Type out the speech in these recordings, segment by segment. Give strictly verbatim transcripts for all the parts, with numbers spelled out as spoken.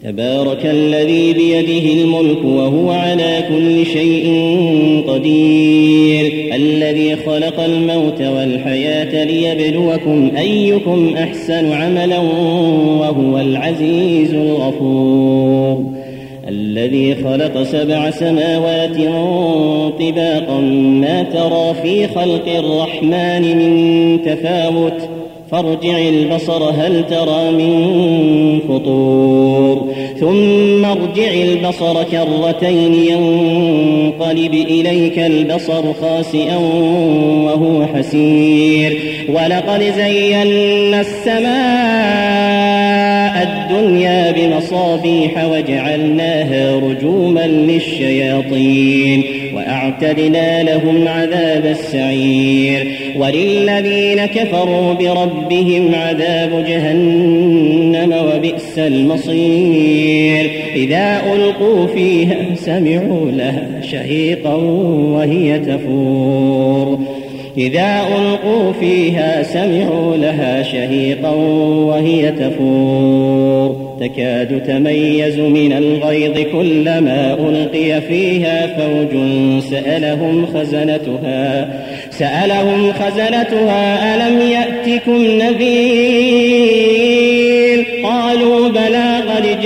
تبارك الذي بيده الملك وهو على كل شيء قدير الذي خلق الموت والحياة ليبلوكم أيكم أحسن عملا وهو العزيز الغفور الذي خلق سبع سماوات طباقا ما ترى في خلق الرحمن من تفاوت فارجع البصر هل ترى من فطور ثم ارجع البصر كرتين ينقلب إليك البصر خاسئا وهو حسير ولقد زينا السماء الدنيا بمصابيح وجعلناها رجوما للشياطين وأعتدنا لهم عذاب السعير وللذين كفروا بربهم عذاب جهنم وبئس المصير إذا ألقوا فيها سمعوا لها شهيقا وهي تفور إذا ألقوا فيها سمعوا لها شهيقا وهي تفور تكاد تميز من الغيظ كلما ألقي فيها فوج سألهم خزنتها سألهم خزنتها ألم يأتكم نذير قالوا بلى قد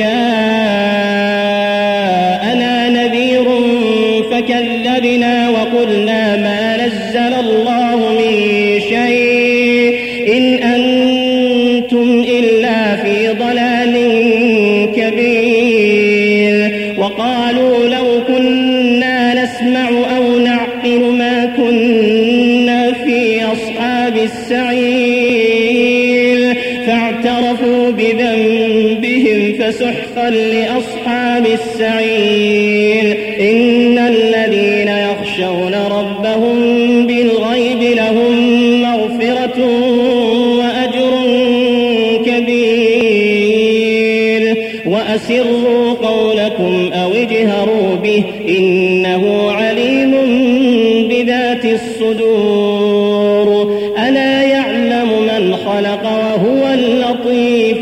جاءنا نذير فكذبنا وقلنا ما نزل الله من شيء إن أنتم إلا في ضلال كبير وقالوا لو كنا نسمع أو نعقل ما كنا في أصحاب السعير فاعترفوا بذنبهم فسحقا لأصحاب السعير إن الذين يخشون ربهم بالغيب لهم مغفرة وأجر كبير وأسروا قولكم أو اجهروا به إنه عليم بذات الصدور ألا يعلم من خلق وهو اللطيف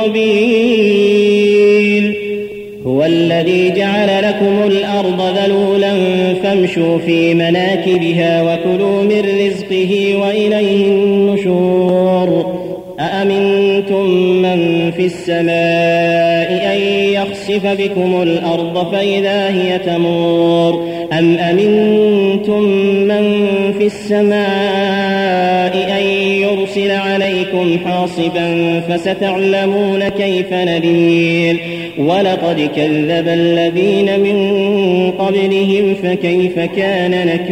الخبير هو الذي جعل لكم الأرض ذلولا فامشوا في مناكبها وكلوا من رزقه وإليه النشور أأمنتم من في السماء أن يخسف بكم الأرض فإذا هي تمور أم أمنتم من في السماء أن يرسل عليكم حاصبا فستعلمون كيف نذير ولقد كذب الذين من قبلهم فكيف كان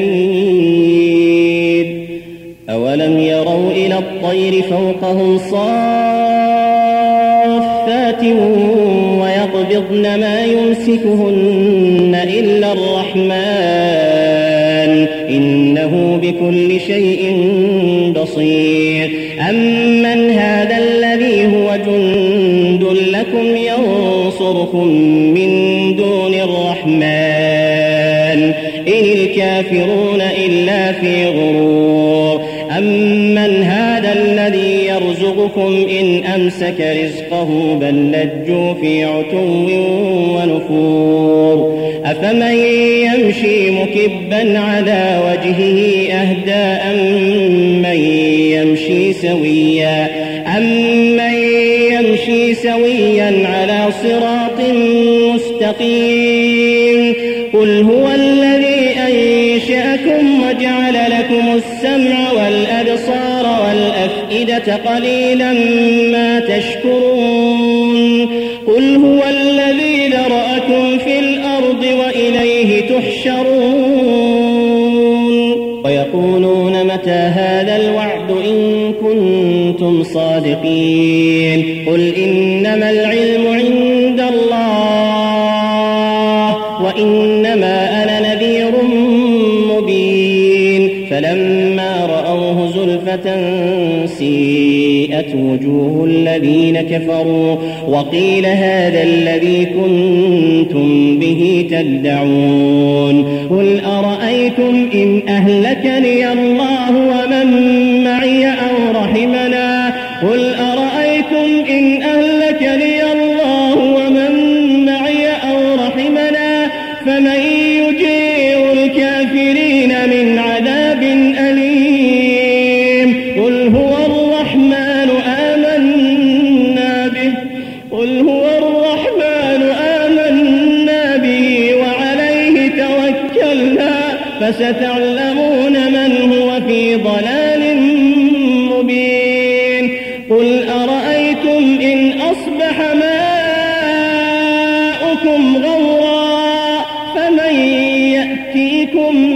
نكير أولم يروا إلى الطير فوقهم صافات ويقبضن ما يمسكهن إلا الرحمن إنه بكل شيء بصير أمن هذا الذي هو جند لكم ينصركم من دون الرحمن إن الكافرون إلا في غرور أمن هذا الذي يرزقكم إن أمسك رزقه بل لجوا في عتو ونفور أفمن يمشي مكبا على وجهه أهدى أمن يمشي سويا أمن يمشي سويا على صراط مستقيم قل هو الذي أنشأكم وجعل لكم السمع والأبصار والأفئدة قليلا ما تشكرون قل هو الذي ذرأكم في الأرض وإليه تحشرون ويقولون متى هذا الوعد إن كنتم صادقين قل إنما العلم عند الله وإنما أنا نذير مبين فلما رأوه زلفة سيئت وجوه الذين كفروا وقيل هذا الذي كنتم به تدعون قل أرأيتم إن أهلكني الله ومن معي أو رحمنا قل أرأيتم إن أهلكني الله ومن فستعلمون من هو في ضلال مبين قل أرأيتم إن أصبح ماؤكم غورا فمن يأتيكم